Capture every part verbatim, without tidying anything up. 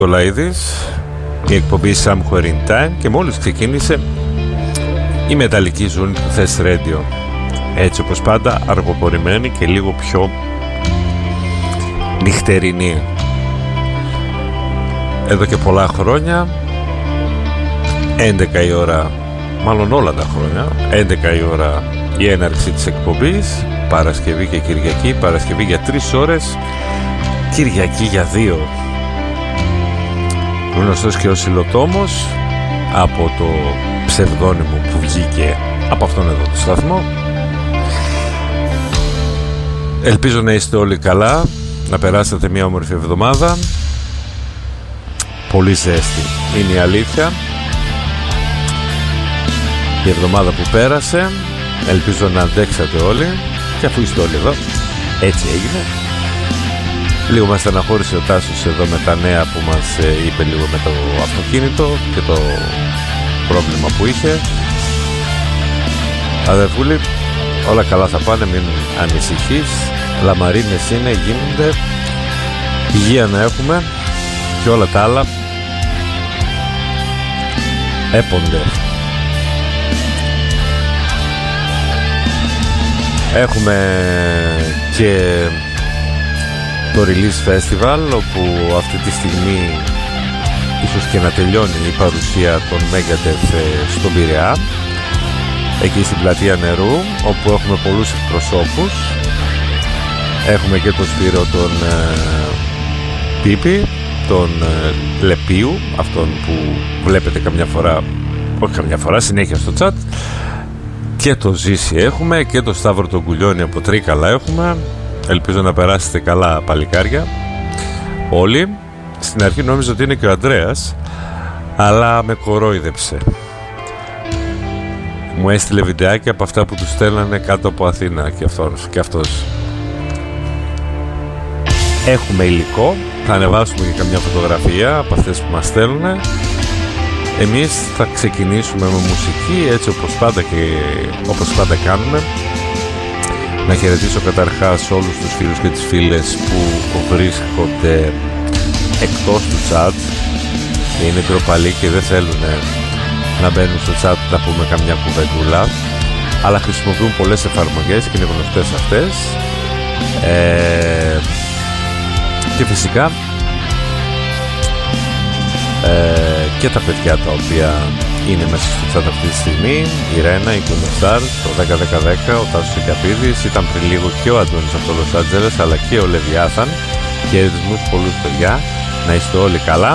ο Λαΐδης, η εκπομπή Somewhere in Time, και μόλις ξεκίνησε η μεταλλική ζώνη του Thest Radio. Έτσι όπως πάντα, αργοπορημένη και λίγο πιο νυχτερινή. Εδώ και πολλά χρόνια, έντεκα η ώρα, μάλλον όλα τα χρόνια, έντεκα η ώρα η έναρξη της εκπομπής, Παρασκευή και Κυριακή, Παρασκευή για τρεις ώρες, Κυριακή για δύο. Γνωστός και ο Σιλοτόμος, από το ψευδόνυμο που βγήκε από αυτόν εδώ το σταθμό. Ελπίζω να είστε όλοι καλά, να περάσετε μια όμορφη εβδομάδα. Πολύ ζέστη είναι η αλήθεια η εβδομάδα που πέρασε. Ελπίζω να αντέξατε όλοι, και αφού είστε όλοι εδώ, έτσι έγινε. Λίγο μας στεναχώρησε ο Τάσος εδώ με τα νέα που μας είπε, λίγο με το αυτοκίνητο και το πρόβλημα που είχε. Αδερφούλη, όλα καλά θα πάνε, μην ανησυχείς. Λαμαρίνες είναι, γίνονται. Υγεία να έχουμε και όλα τα άλλα έπονται. Έχουμε και το Release Festival, όπου αυτή τη στιγμή ίσως και να τελειώνει η παρουσία των Megadeth στον Πειραιά, εκεί στην Πλατεία Νερού, όπου έχουμε πολλούς εκπροσώπους. Έχουμε και τον Σπύρο τον ε, Πίπη, τον ε, Λεπίου, αυτόν που βλέπετε καμιά φορά, όχι καμιά φορά, συνέχεια στο chat, και το Ζήση έχουμε, και το Σταύρο τον Κουλιώνη από Τρίκαλα έχουμε. Ελπίζω να περάσετε καλά, παλικάρια, όλοι. Στην αρχή νόμιζα ότι είναι και ο Ανδρέας, αλλά με κορόιδεψε. Μου έστειλε βιντεάκια από αυτά που του στέλνανε κάτω από Αθήνα, και αυτός, και αυτός. Έχουμε υλικό, θα ανεβάσουμε και καμιά φωτογραφία από αυτές που μας στέλνουν. Εμείς θα ξεκινήσουμε με μουσική, έτσι όπως πάντα και όπως πάντα κάνουμε. Να χαιρετήσω καταρχάς όλους τους φίλους και τις φίλες που βρίσκονται εκτός του chat και είναι ντροπαλοί και δεν θέλουν να μπαίνουν στο chat να πούμε καμιά κουβεντούλα, αλλά χρησιμοποιούν πολλές εφαρμογές και είναι γνωστές αυτές. Ε, και φυσικά ε, και τα παιδιά τα οποία είναι μέσα στο chat αυτή τη στιγμή, η Ρένα, η Κουνοστάρ, το δέκα δέκα δέκα, ο Τάσος Ικαπίδης, ήταν πριν λίγο και ο Αντώνης από το Λος Άντζελες, αλλά και ο Λεβιάθαν. Χαιρετισμούς πολλούς παιδιά, να είστε όλοι καλά.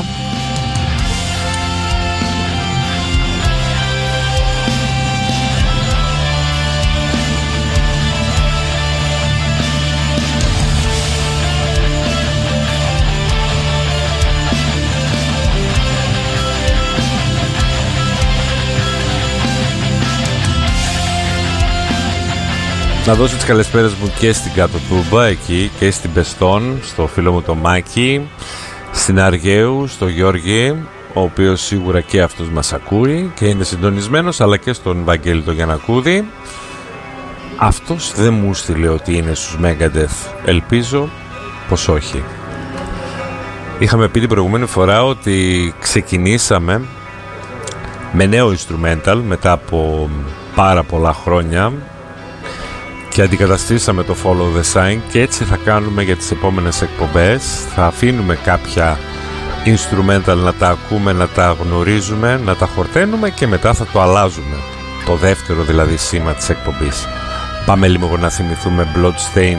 Να δώσω τις καλησπέρες μου και στην Κάτω Τούμπα εκεί, και στην Πεστόν, στο φίλο μου το Μάκη, στην Αργαίου, στο Γιώργη, ο οποίος σίγουρα και αυτός μας ακούει και είναι συντονισμένος, αλλά και στον Βαγγέλη το Γιαννακούδη. Αυτός δεν μου στείλε ότι είναι στους Megadeth, ελπίζω πως όχι. Είχαμε πει την προηγούμενη φορά ότι ξεκινήσαμε με νέο instrumental μετά από πάρα πολλά χρόνια και αντικαταστήσαμε το Follow the Sign, και έτσι θα κάνουμε για τις επόμενες εκπομπές. Θα αφήνουμε κάποια instrumental να τα ακούμε, να τα γνωρίζουμε, να τα χορταίνουμε, και μετά θα το αλλάζουμε, το δεύτερο δηλαδή σήμα της εκπομπής. Πάμε λίγο να θυμηθούμε Bloodstain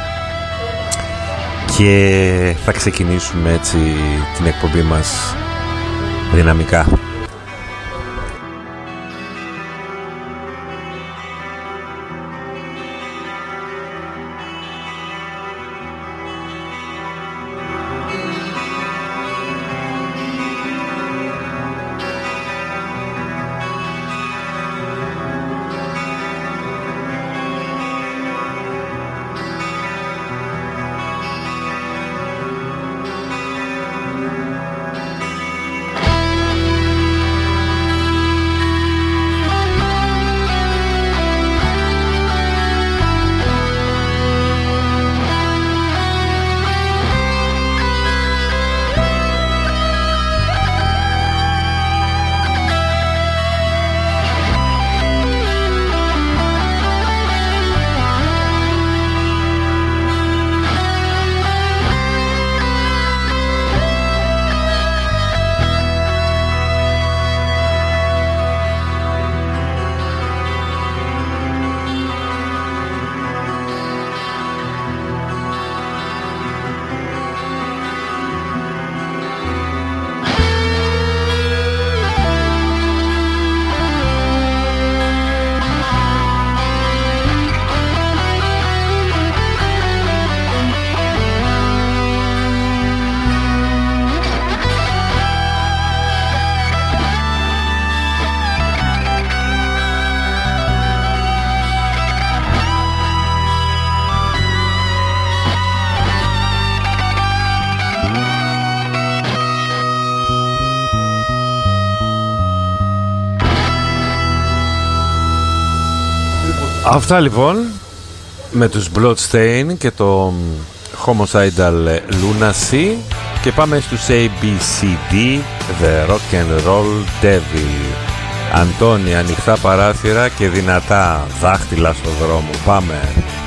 και θα ξεκινήσουμε έτσι την εκπομπή μας δυναμικά. Αυτά λοιπόν με τους Bloodstain και το Homicidal Lunacy και πάμε στους έι μπι σι ντι, The Rock and Roll Devil. Αντώνη, ανοιχτά παράθυρα και δυνατά δάχτυλα στο δρόμο. Πάμε.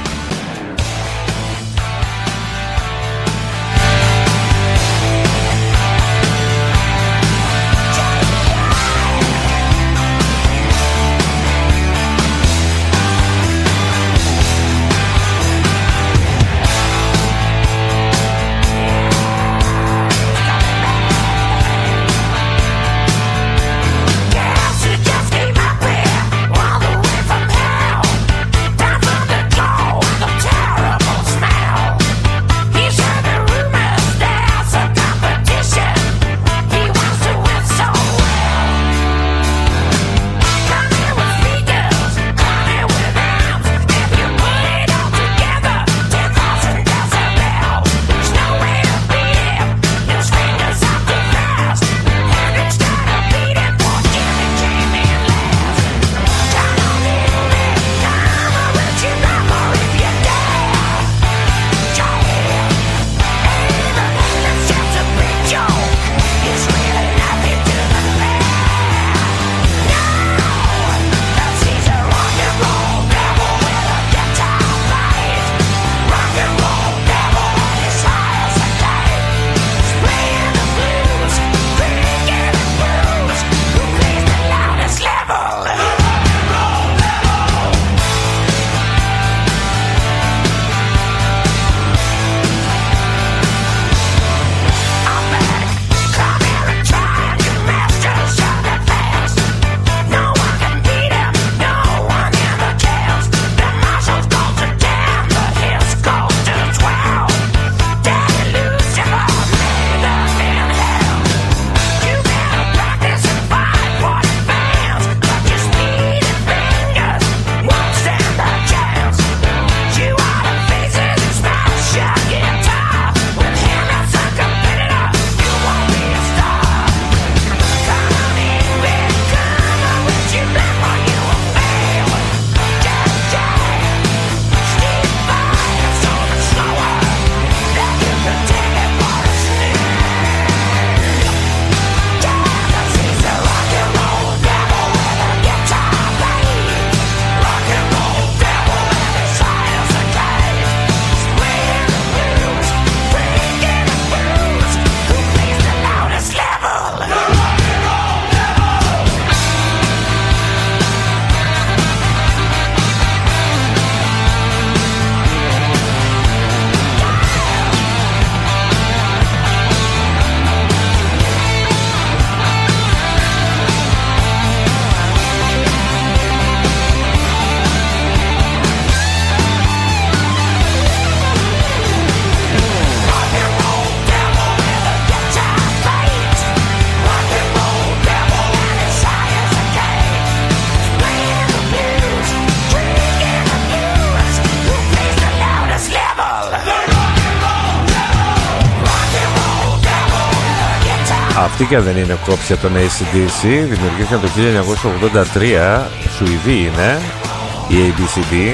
Αυτή και δεν είναι κόψια των έι σι ντι σι, δημιουργήθηκαν το χίλια εννιακόσια ογδόντα τρία, Σουηδοί είναι η έι μπι σι ντι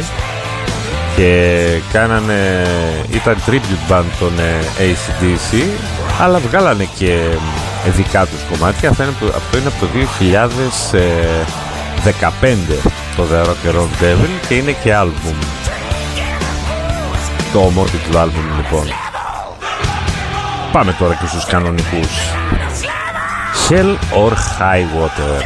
και κάνανε, ήταν tribute band των έι σι ντι σι, αλλά βγάλανε και δικά τους κομμάτια. Αυτό είναι, αυτό είναι από το δύο χιλιάδες δεκαπέντε το The Rock and Roll Devil και είναι και άλμπουμ. Το ομόρφη του άλμπουμ λοιπόν. Πάμε τώρα και στους κανονικούς. Hell or High Water.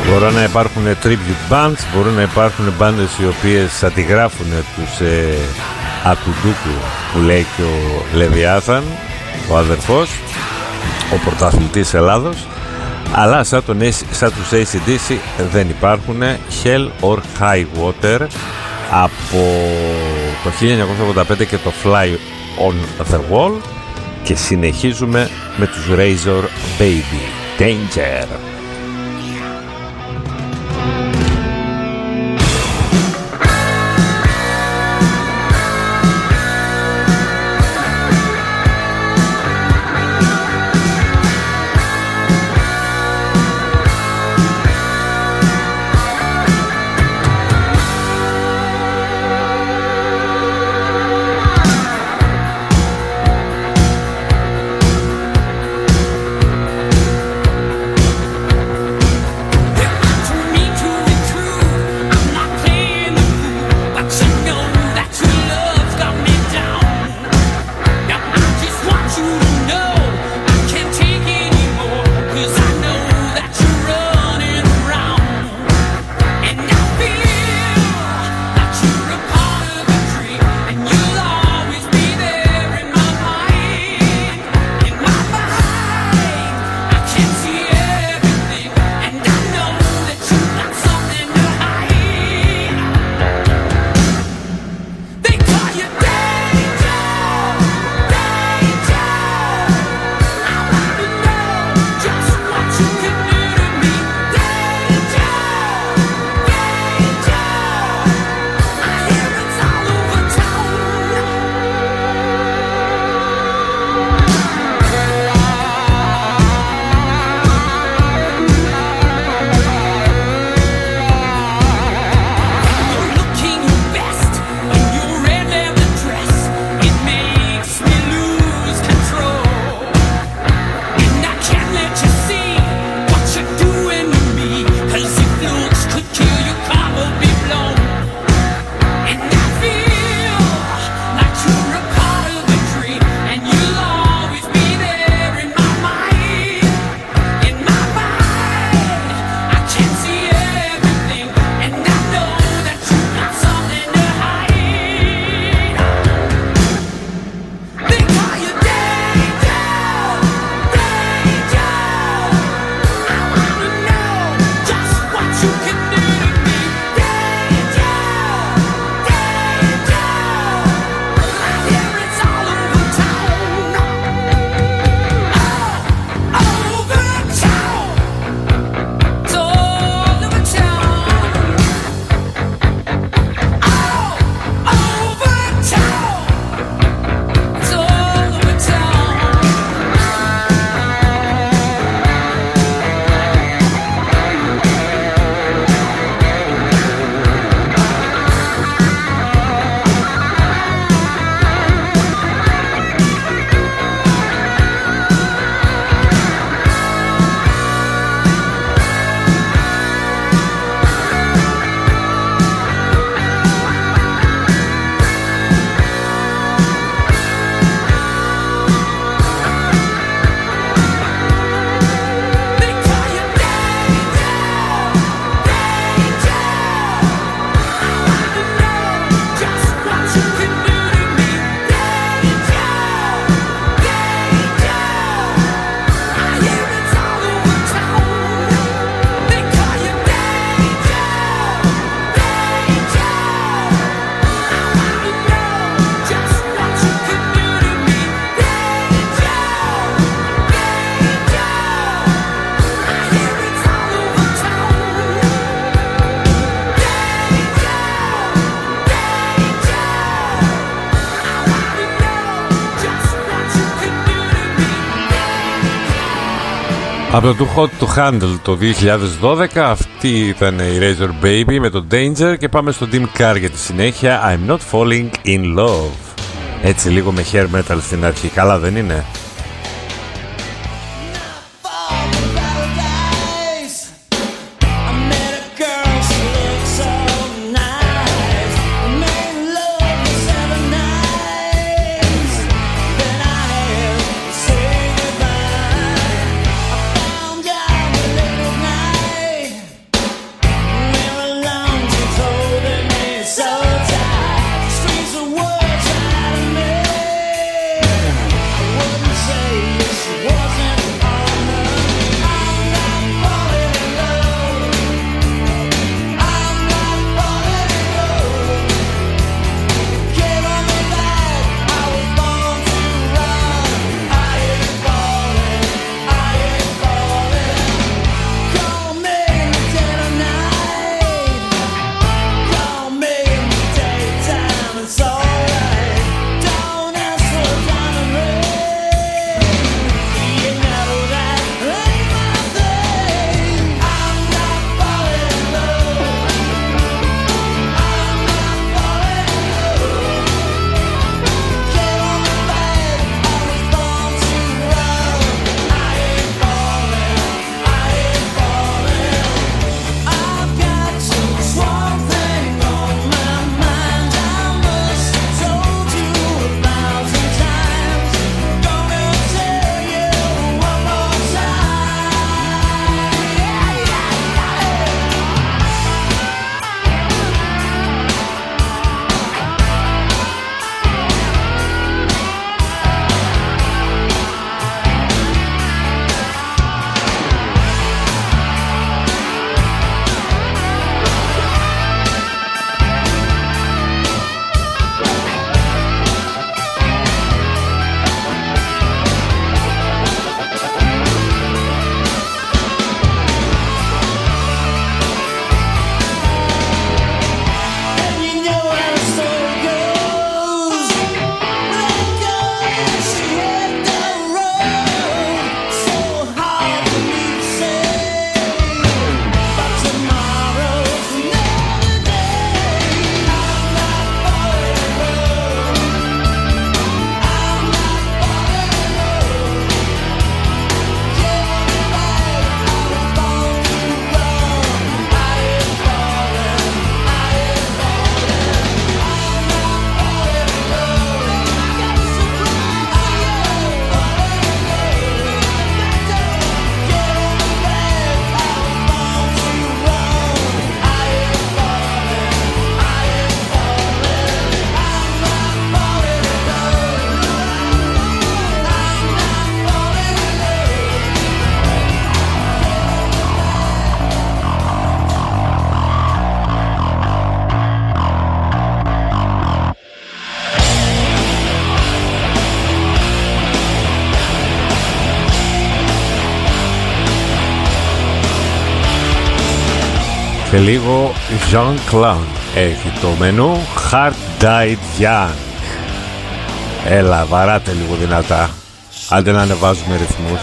Μπορεί να υπάρχουν tribute bands, μπορεί να υπάρχουν μπάντες οι οποίες αντιγράφουν τους ε, Ακουντούκου που λέει και ο Λεβιάθαν, ο αδερφός, ο πρωταθλητής Ελλάδος, αλλά σαν, τον, σαν τους έι σι ντι σι δεν υπάρχουν. Hell or High Water από το χίλια εννιακόσια ογδόντα πέντε και το Fly on the Wall, και συνεχίζουμε με τους Razor Baby, Danger. Από το Too Hot to Handle το δύο χιλιάδες δώδεκα, αυτή ήταν η Razor Baby με το Danger, και πάμε στο Dim Carr για τη συνέχεια, I'm Not Falling In Love. Έτσι λίγο με hair metal στην αρχή, καλά δεν είναι? Και λίγο Jean Clown έχει το μενού. Hard Died Young. Έλα, βαράτε λίγο δυνατά. Άντε να ανεβάζουμε ρυθμούς.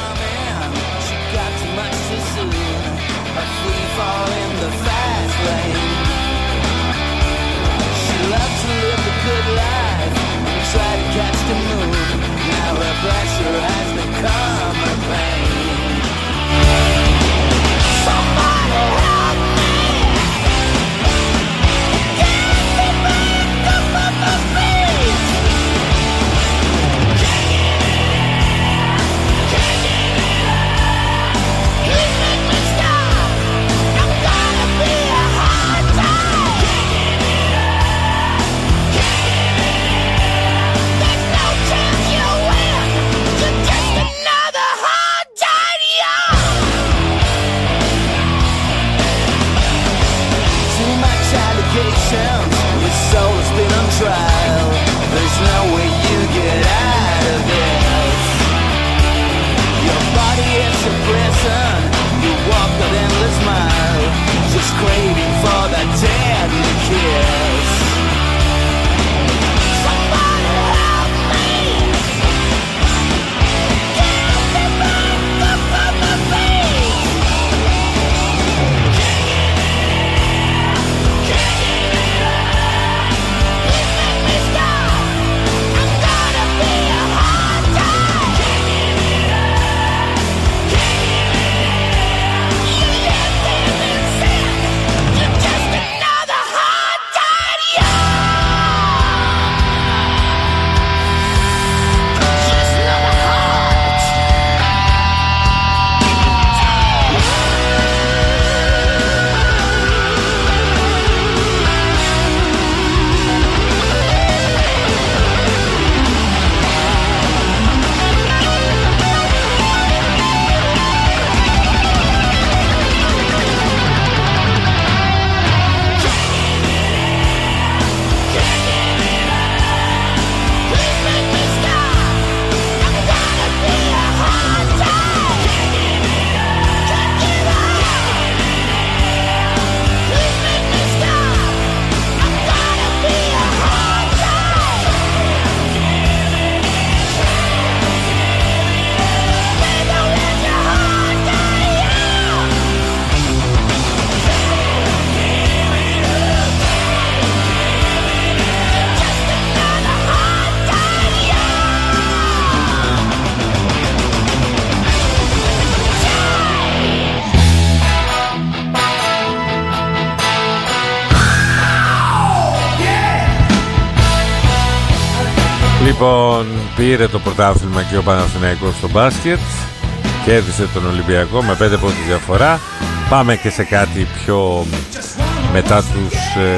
Λοιπόν, πήρε το πρωτάθλημα και ο Παναθηναϊκός στο μπάσκετ, κέρδισε τον Ολυμπιακό με πέντε πόντους διαφορά. Πάμε και σε κάτι πιο μετά τους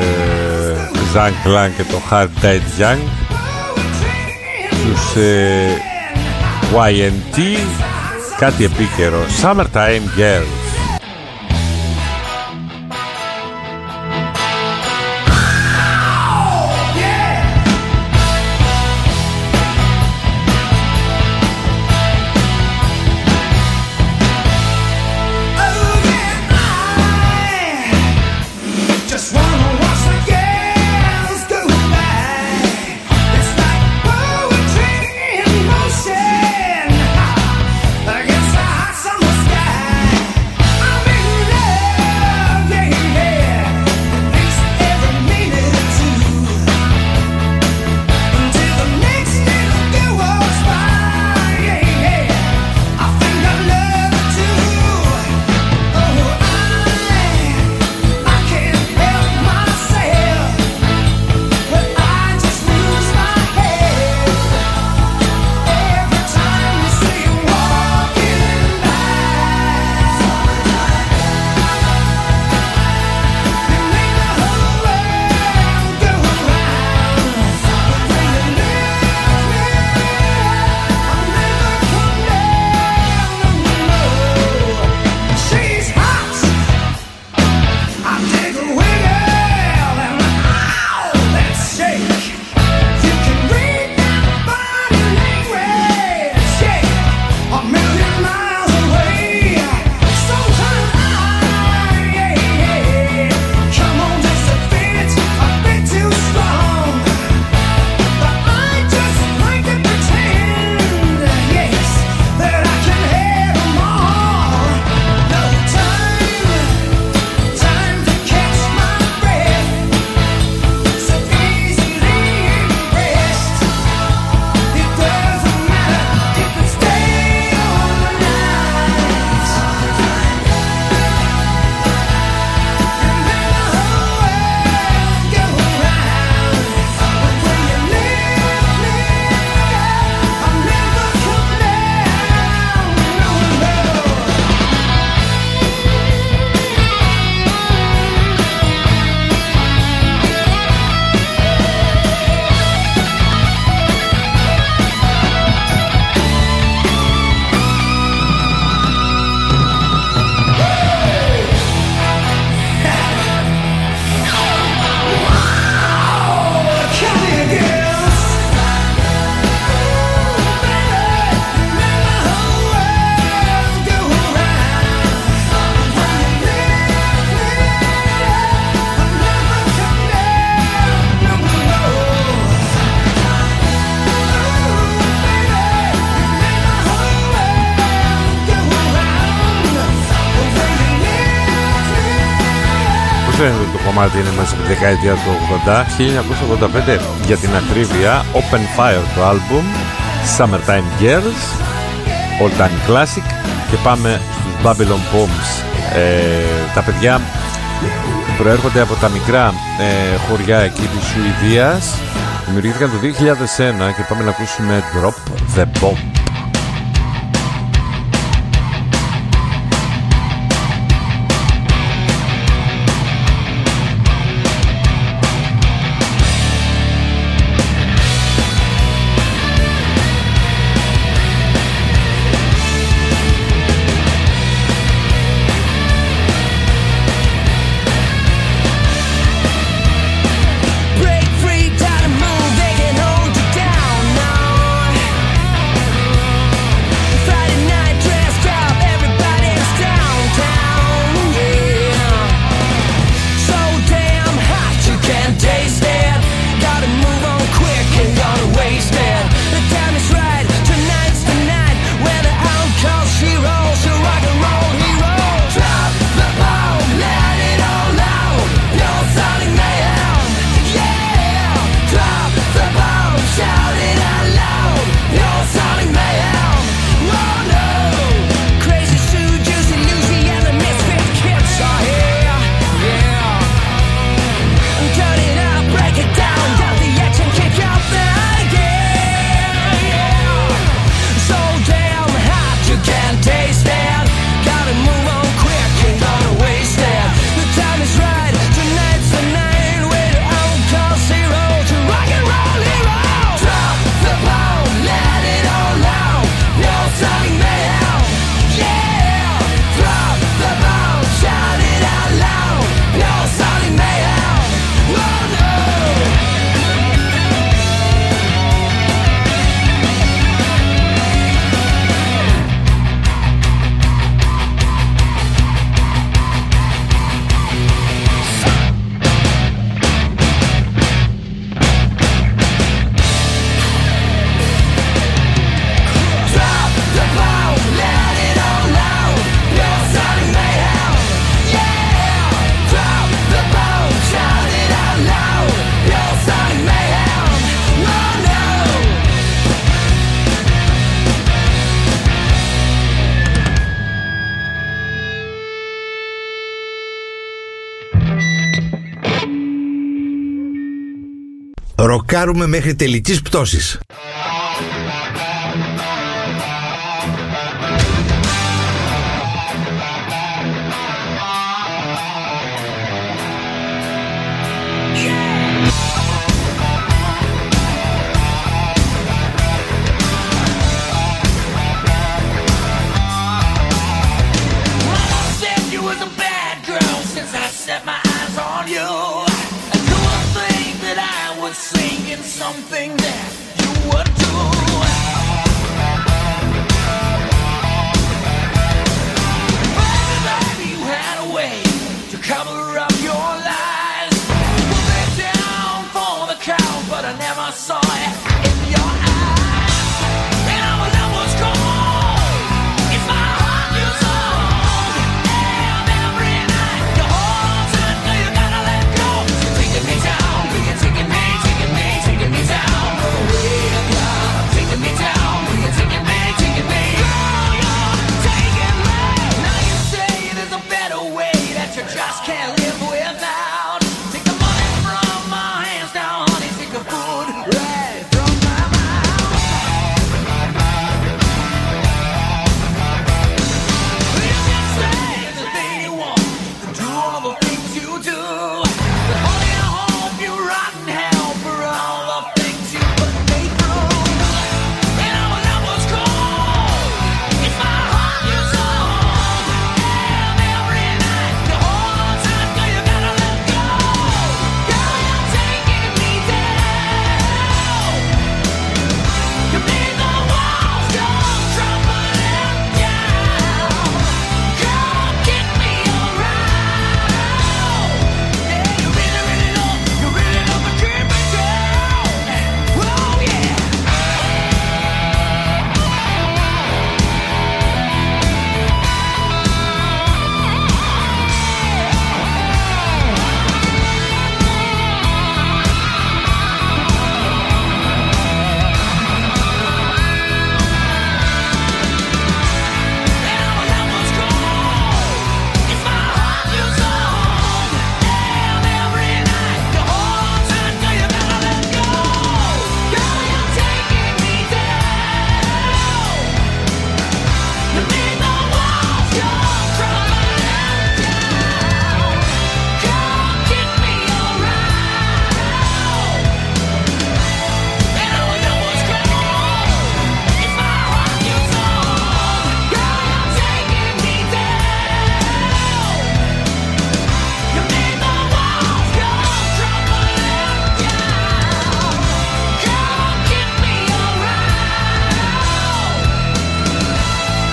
ε, Jean Clan και το Hard Died Young, τους ε, γουάι εν τι, κάτι επίκαιρο, Summertime Girls. Against the hot summer sky. φαίνεται ότι το κομμάτι είναι μέσα από τη δεκαετία του ογδόντα, χίλια εννιακόσια ογδόντα πέντε για την ακρίβεια. Open Fire το album, Summertime Girls, All Time Classic. Και πάμε στους Babylon Bombs. ε, Τα παιδιά προέρχονται από τα μικρά ε, χωριά εκεί της Σουηδίας. Δημιουργήθηκαν το δύο χιλιάδες ένα και πάμε να ακούσουμε Drop the Bomb. Ροκάρουμε μέχρι τελικής πτώσης. Something that you would do. Baby, baby, you had a way to cover up your lies. Put me down for the count, but I never saw it in your eyes. And I was almost gone. It's my heart you sold. And every night you hold on to it, no, you gotta let go. You're taking me down, you're taking me, taking me, taking me down.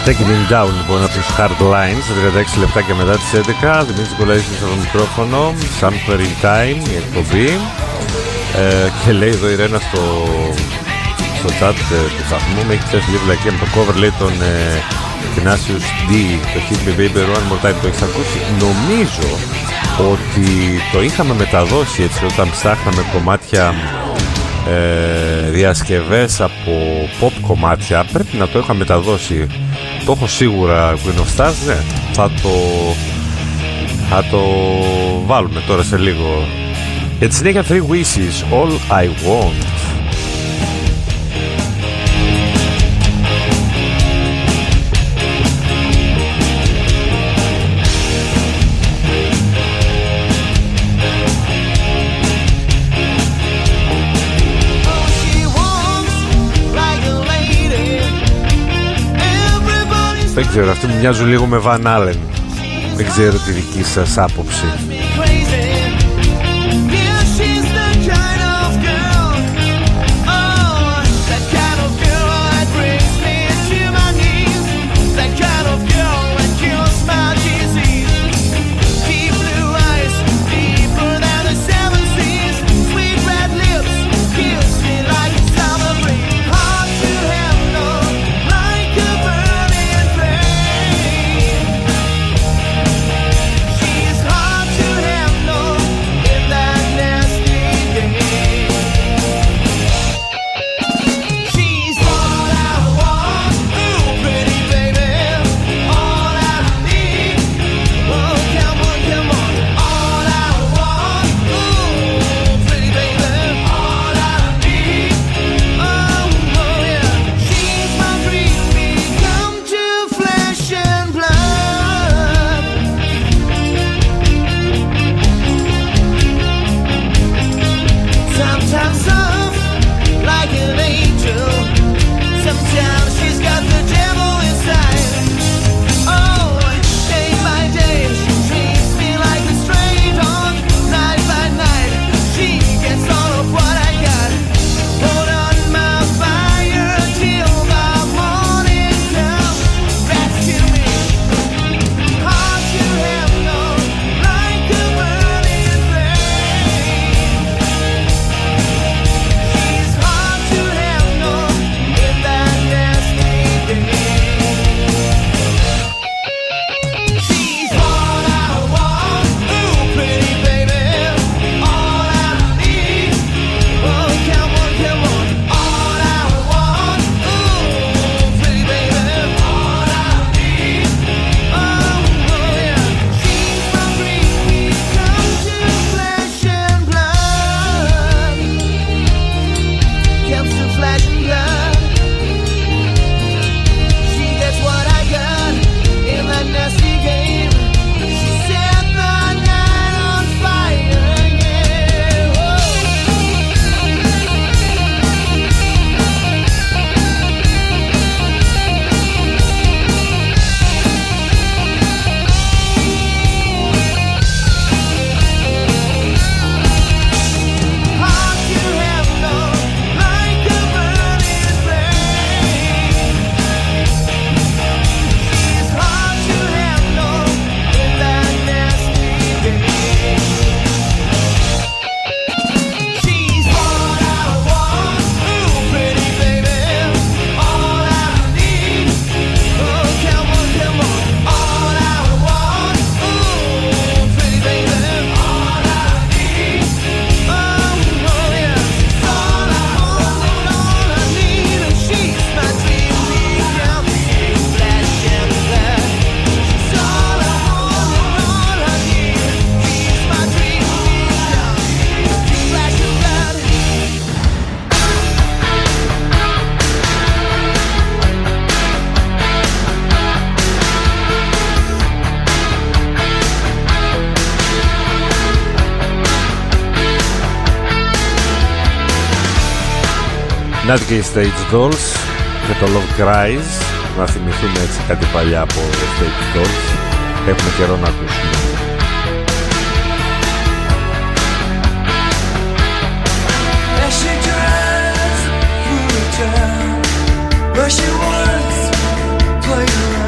Taking Him Down λοιπόν από τους Hardlines, τριάντα έξι λεπτά και μετά τις έντεκα. Δημήτρης Νικολαίδης στο μικρόφωνο, Somewhere in Time η εκπομπή. Ε, και λέει εδώ η Ρένα στο, στο chat ε, του σταθμού, με έχει πιάσει λίγο βλακία με το cover, λέει τον ε, Ignatius D, το Hit Me Baby One More Time. Το έχεις ακούσει? Νομίζω ότι το είχαμε μεταδώσει έτσι όταν ψάχναμε κομμάτια, ε, διασκευές από pop κομμάτια. Πρέπει να το είχα μεταδώσει. Το έχω σίγουρα, Queen of Stars, ναι. Θα το, θα το βάλουμε τώρα σε λίγο. Για τη συνέχεια Three Wishes, All I Want. Δεν ξέρω, αυτοί μου μοιάζουν λίγο με Van Allen. Δεν ξέρω τη δική σας άποψη. Να και οι Stage Dolls και το Love Cries. Να θυμηθούμε έτσι κάτι παλιά από Stage Dolls. Έχουμε καιρό να ακούσουμε. Where she was playing around.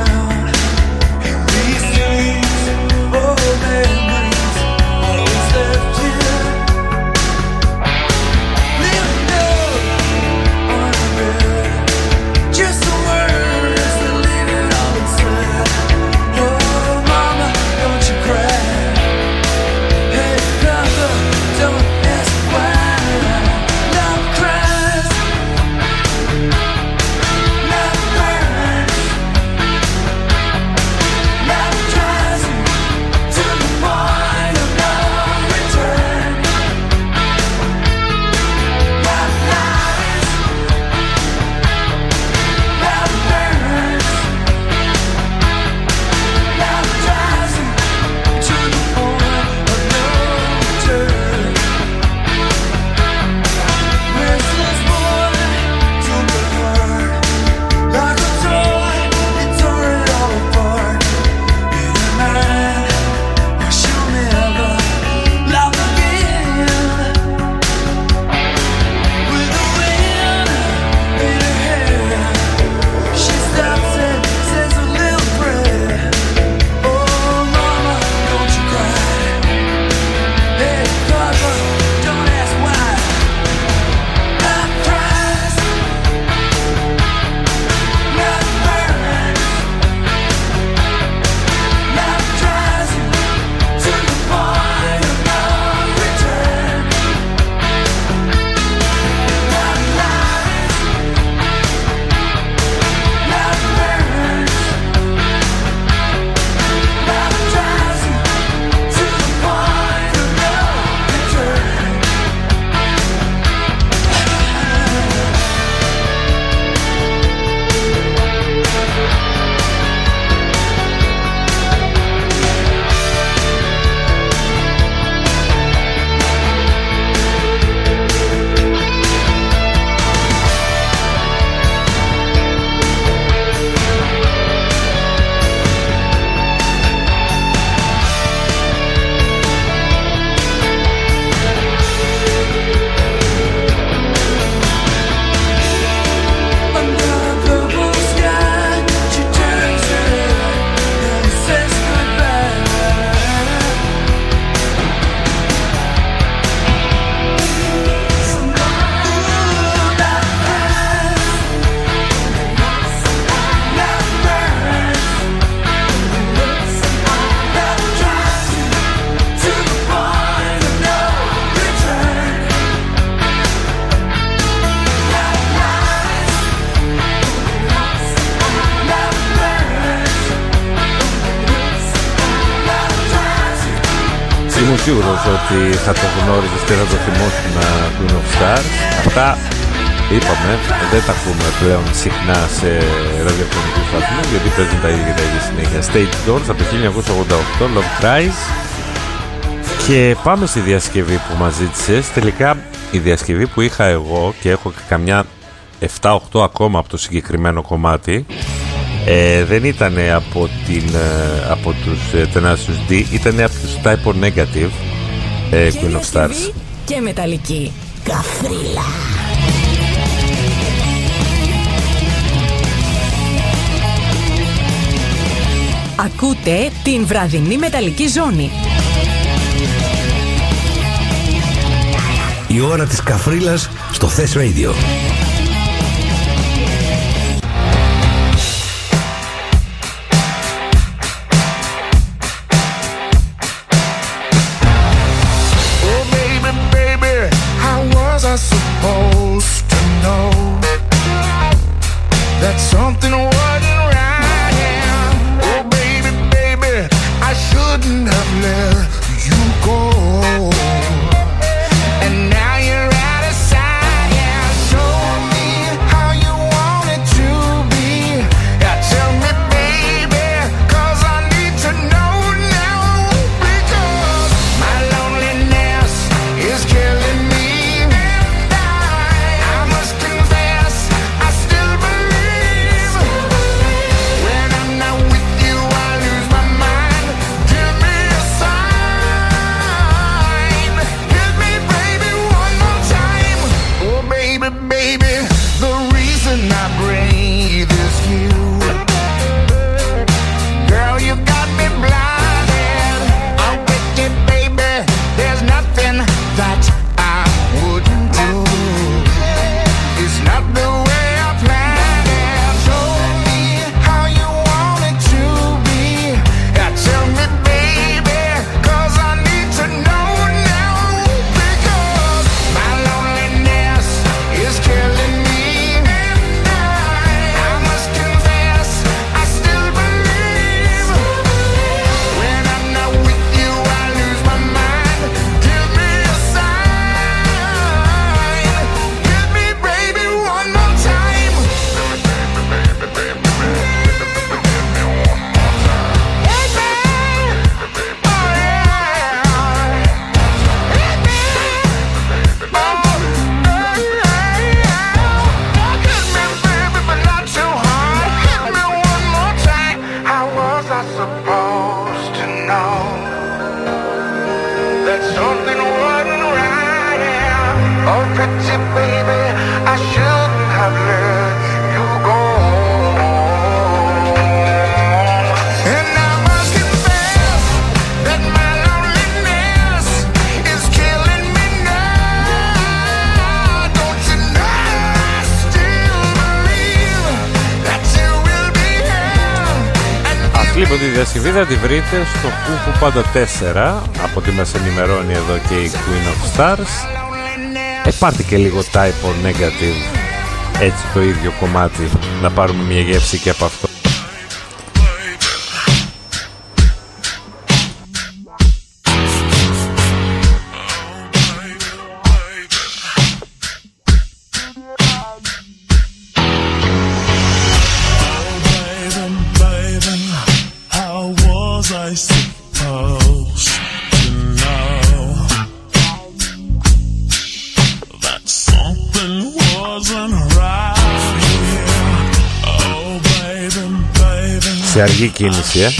σίγουρος ότι θα το γνώριζες και θα το θυμόσουν Queen of Stars. Αυτά, είπαμε, δεν τα ακούμε πλέον συχνά σε ραδιοφωνικούς σταθμούς, γιατί παίζουν τα ίδια και τα ίδια συνέχεια. Stage Doors από το χίλια εννιακόσια ογδόντα οκτώ, Love Cries. Και πάμε στη διασκευή που μας ζήτησες. Τελικά η διασκευή που είχα εγώ, και έχω καμιά επτά οκτώ ακόμα από το συγκεκριμένο κομμάτι, ε, δεν ήταν από, την, ε, από τους ε, Tenacious D, ήταν από τους Type O Negative, ε, Queen of Stars. Και μεταλλική καφρίλα. Ακούτε την βραδινή μεταλλική ζώνη. Η ώρα της καφρίλας στο Thess Radio. Supposed to know that something wasn't right here. Oh baby, baby, I shouldn't have let you go. And now you're out of sight. Yeah, show me how you want it to be. Yeah, tell me, baby, 'cause I need to know now. Because my loneliness is killing me. Λοιπόν, τη διασκευή θα τη βρείτε στο Κουκου Πάντα τέσσερα, από ό,τι μας ενημερώνει εδώ και η Queen of Stars. Ε, πάρτε και λίγο Type O Negative, έτσι το ίδιο κομμάτι, να πάρουμε μια γεύση και από αυτό. Σε αργή κίνηση, ε.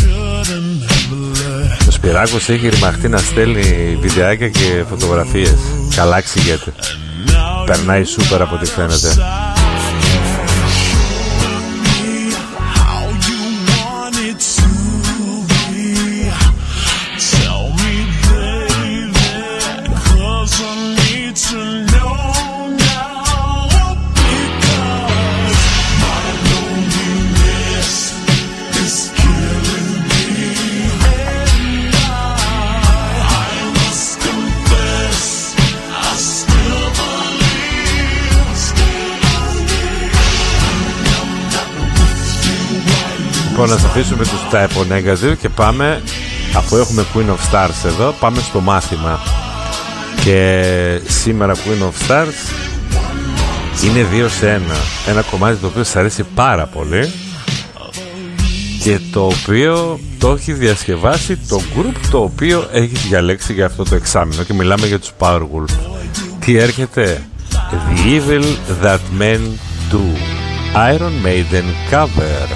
Ο Σπυράκος έχει ρημαχτεί να στέλνει βιντεάκια και φωτογραφίες. Καλά εξηγείται. Περνάει σούπερ από ό,τι φαίνεται. Λοιπόν, να σας αφήσουμε τους Type O Negative και πάμε Αφού έχουμε Queen of Stars εδώ, πάμε στο μάθημα. Και σήμερα Queen of Stars είναι δύο σε ένα. Ένα κομμάτι το οποίο σας αρέσει πάρα πολύ και το οποίο το έχει διασκευάσει το group το οποίο έχει διαλέξει για αυτό το εξάμηνο. Και μιλάμε για τους Powerwolf. Τι έρχεται? The Evil That Men Do, Iron Maiden cover.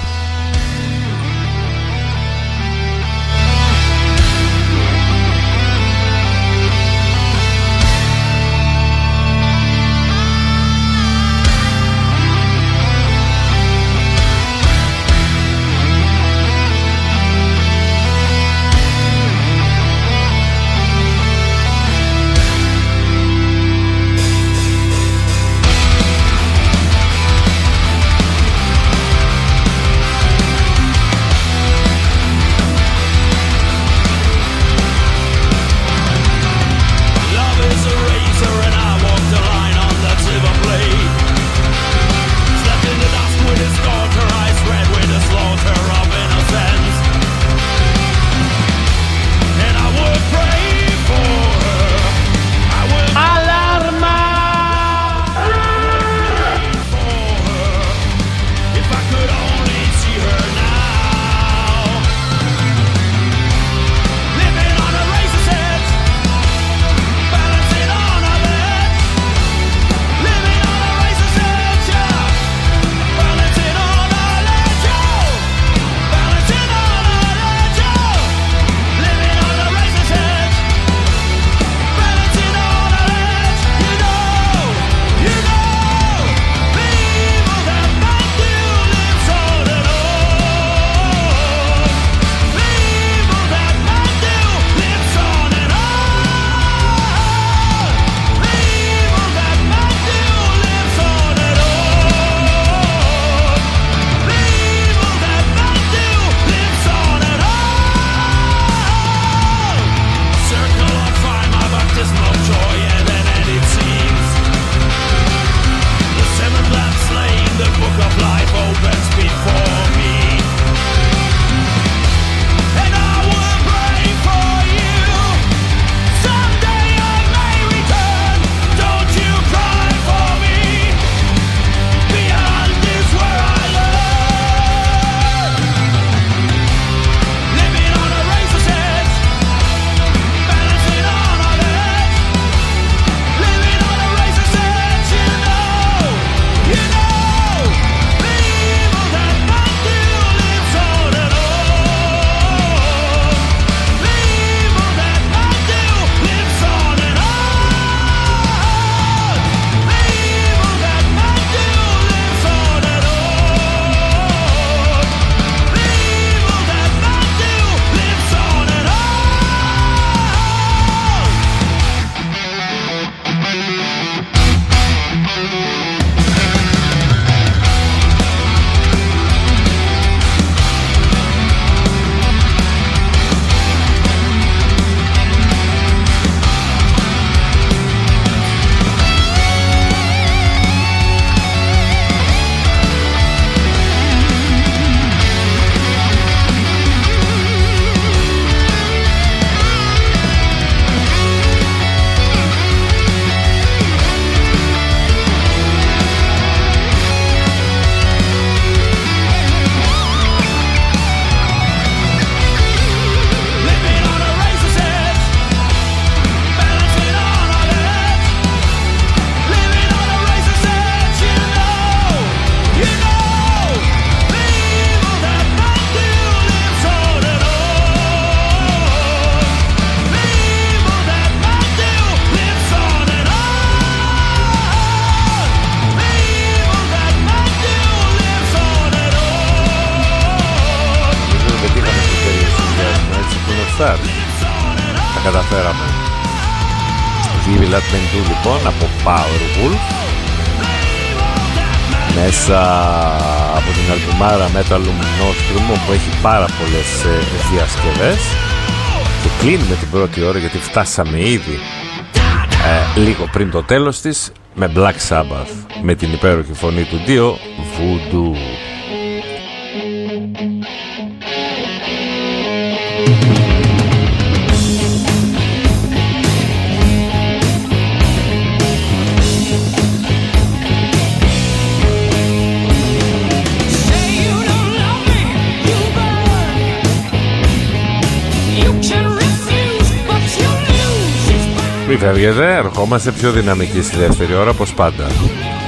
Stars. Τα καταφέραμε. The Evil That Men Do λοιπόν από Powerwolf, μέσα από την αλμπουμάρα Metalum Nostrum, που έχει πάρα πολλές ε, διασκευές, και κλείνουμε την πρώτη ώρα γιατί φτάσαμε ήδη ε, λίγο πριν το τέλος της με Black Sabbath, με την υπέροχη φωνή του Dio, Voodoo. Thank you. Ξεφεύγετε, ερχόμαστε πιο δυναμικοί στη δεύτερη ώρα όπως πάντα.